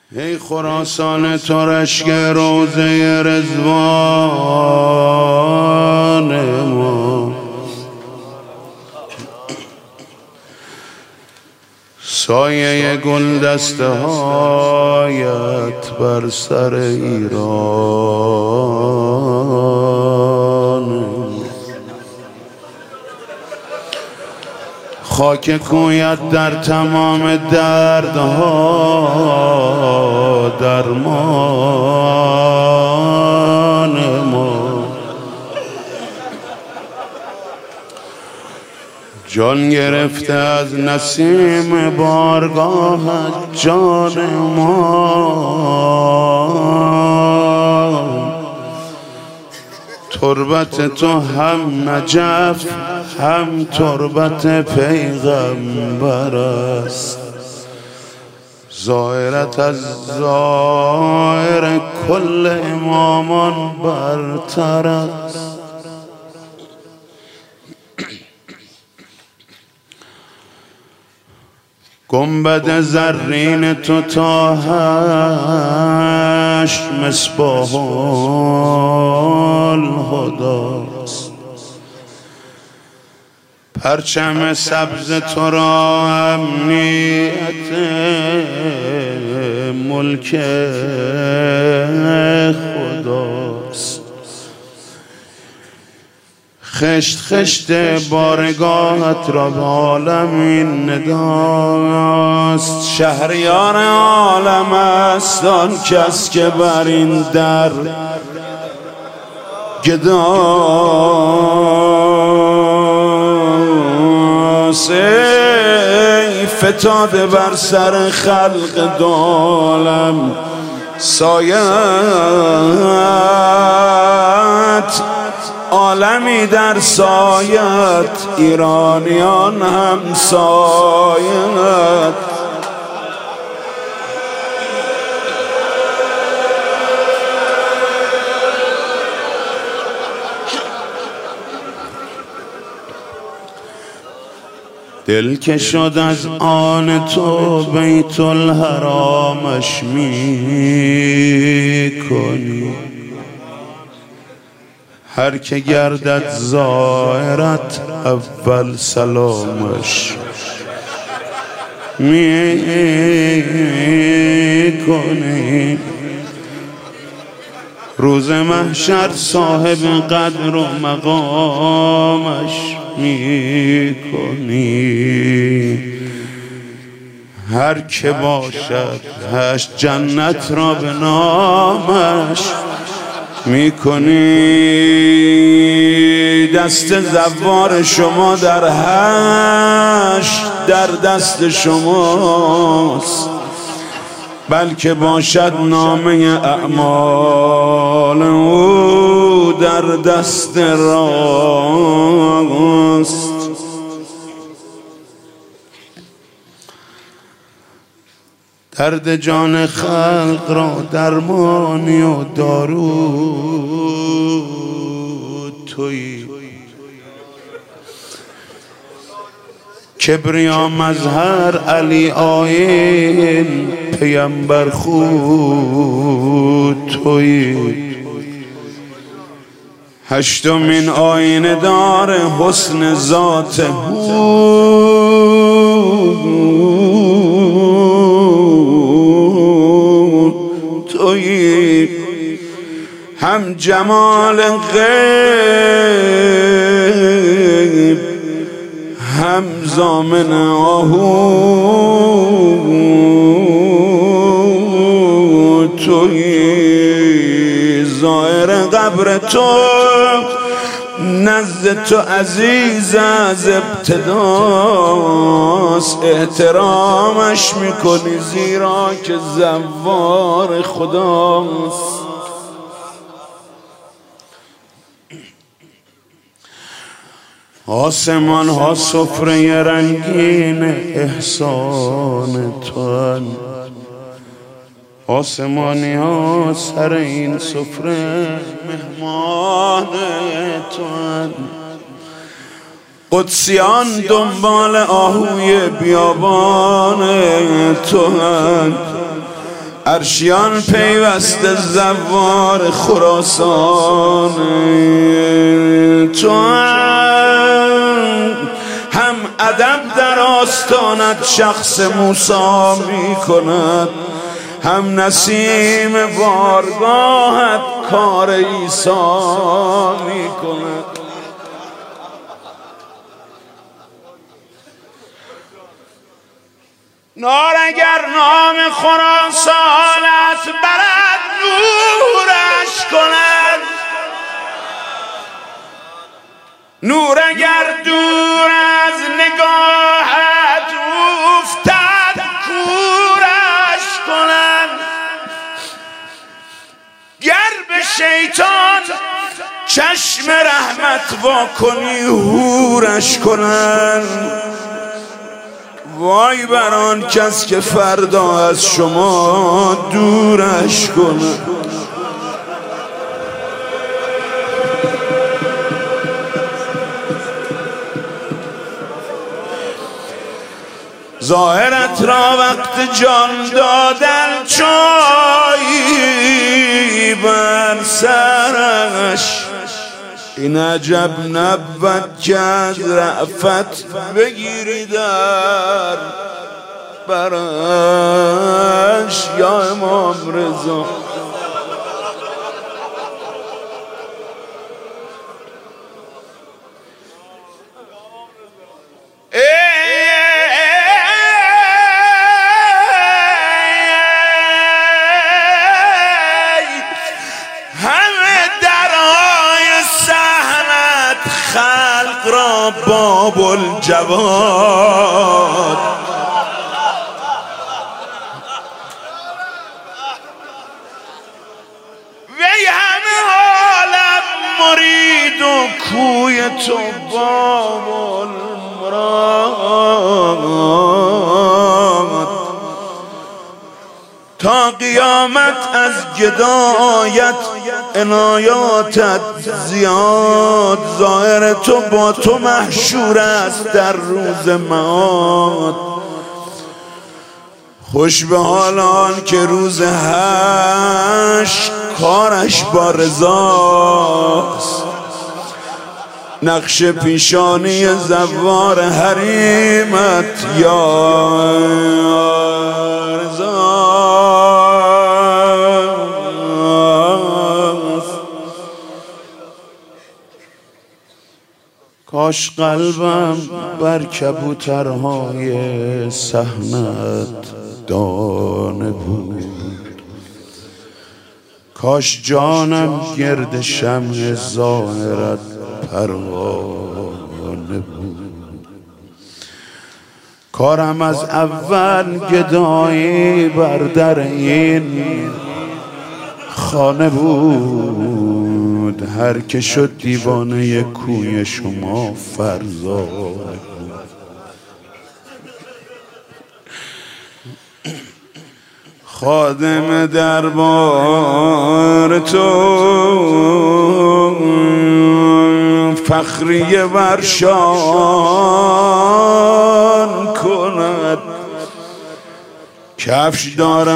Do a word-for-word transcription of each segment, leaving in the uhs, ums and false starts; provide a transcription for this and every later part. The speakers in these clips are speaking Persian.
ای خراسان تو رشک روزه رضوان ما، سایه گل دسته هایت بر سر ایران، خاک کویت در تمام دردها درمان ما، جان گرفته از نسیم بارگاهت جان ما، تربت تو هم نجف هم تربت پیغمبر است، ظاهرت از ظاهر کل امامان برتر است. گنبد زرین تو تا حشر مصباح الهداست، پرچم سبز تو را امنیت ملک خداست، خشت خشت بارگاهت را به عالم این نداست، شهریار عالم است آن کس که بر این در گداست. ای فتاده بر سر خلق دو عالم سایت، عالمی در سایت ایرانیان هم سایت. دل که شد از آن تو بیت الحرامش می کنی، هر که گردد زائرت اول سلامش می کنی، روز محشر صاحب قدر و مقامش می کنی، هر که باشد هشت جنت را به نامش می کنی. دست زوار شما در هشت در دست شماست، بلکه باشد نامه اعمال او در دست راست. درد جان خلق را درمانی و دارو تویی، کبریا مظهر علی آیین پیمبر خود تویی، هشتمین آینه دار حسن ذات تویی، هم جمال غیب هم ضامن آهو تویی، ظاهر قبر تو نزد تو عزیز از ابتداست، احترامش میکنی زیرا که زوار خداست. آسمان ها سفره رنگین احسان توان، آسمانی ها سر این سفره مهمان توان، قدسیان دنبال آهوی بیابان توان، ارشیان پیوسته زوار خراسان، تو هم ادب در آستانت شخص موسی می کند، هم نسیم بارگاهت کار عیسی می کند. نار اگر نام خراسانت برد نورش کند، نور اگر دور از نگاهت افتد کورش کند. گر به شیطان چشم رحمت وا کنی هورش کنند. وای بر آن کس که فردا از شما دورش کنه. ظاهرت را وقت جان دادن چایی بر سرش، این عجب نبود که از رأفت بگیری در برش یا امام رضا. خلق را باب الجواد، وی همه عالم مرید و کوی تو باب المراد. تا قیامت از گدایت عنایاتت زیاد، ظاهر تو با تو محشور است در روز معاد. خوش به حال آن که روز حشر کارش با رضاست، نقش پیشانی زوار حریمت یا رضا. کاش قلبم بر کبوترهای صحنت دانه بود، کاش جانم گرد شمع ظاهرت پروانه بود. کارم از اول گدایی بر در این خانه بود، هر که شد دیوانه کوی شما فرزانه بود. خادم دربار تو فخری ورشان کند، کفش دار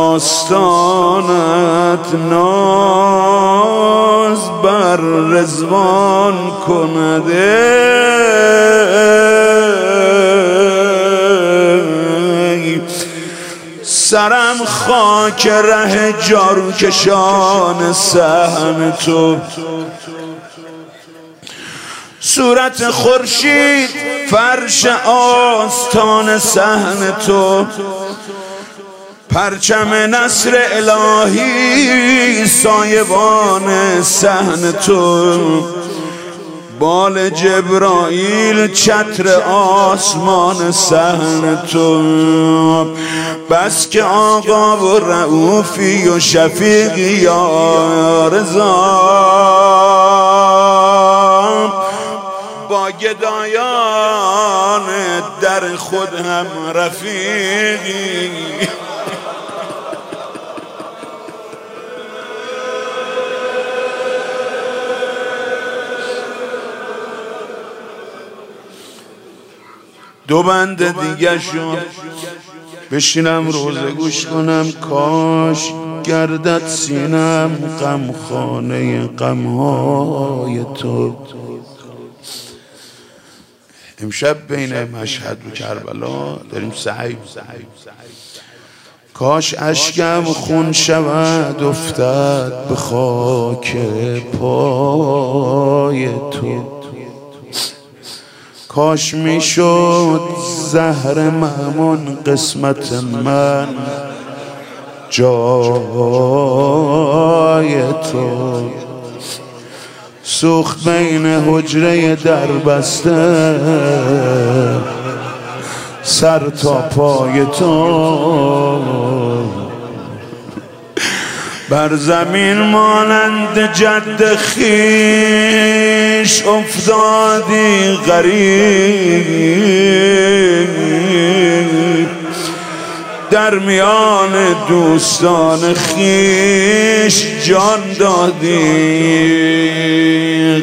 آستانت ناز بر رضوان کند. سرم خاک ره جارو کشان صحن تو، صورت خورشید فرش آستان صحن تو، پرچم نصر الهی سایبان صحن تو، بال جبرائیل چتر آسمان صحن تو. بس که آقا و رؤوفی و شفیقی یا رضا، با گدایان در خود هم رفیقی. دو بند دیگه شو بشینم روزه گوش کنم، کاش گردد سینم غم خانه غمهای تو. امشب بین مشهد و کربلا داریم سعی، کاش اشکم خون شود افتد به خاک پای تو. کاش میشد زهر مهمون قسمت من جای تو. سوخت بین حجره در بسته سر تا پای تو. بر زمین مانند جد خیش افتادی غریب، در میان دوستان خیش جان دادی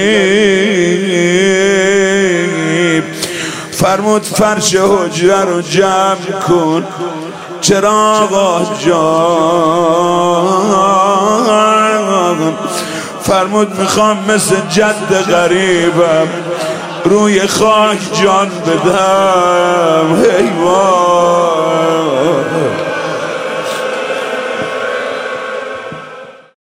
غریب. فرمود فرش حجره رو جمع کن چراغا جان. فرمود میخوام مثل جد غریبم روی خاک جان بدم. ای وای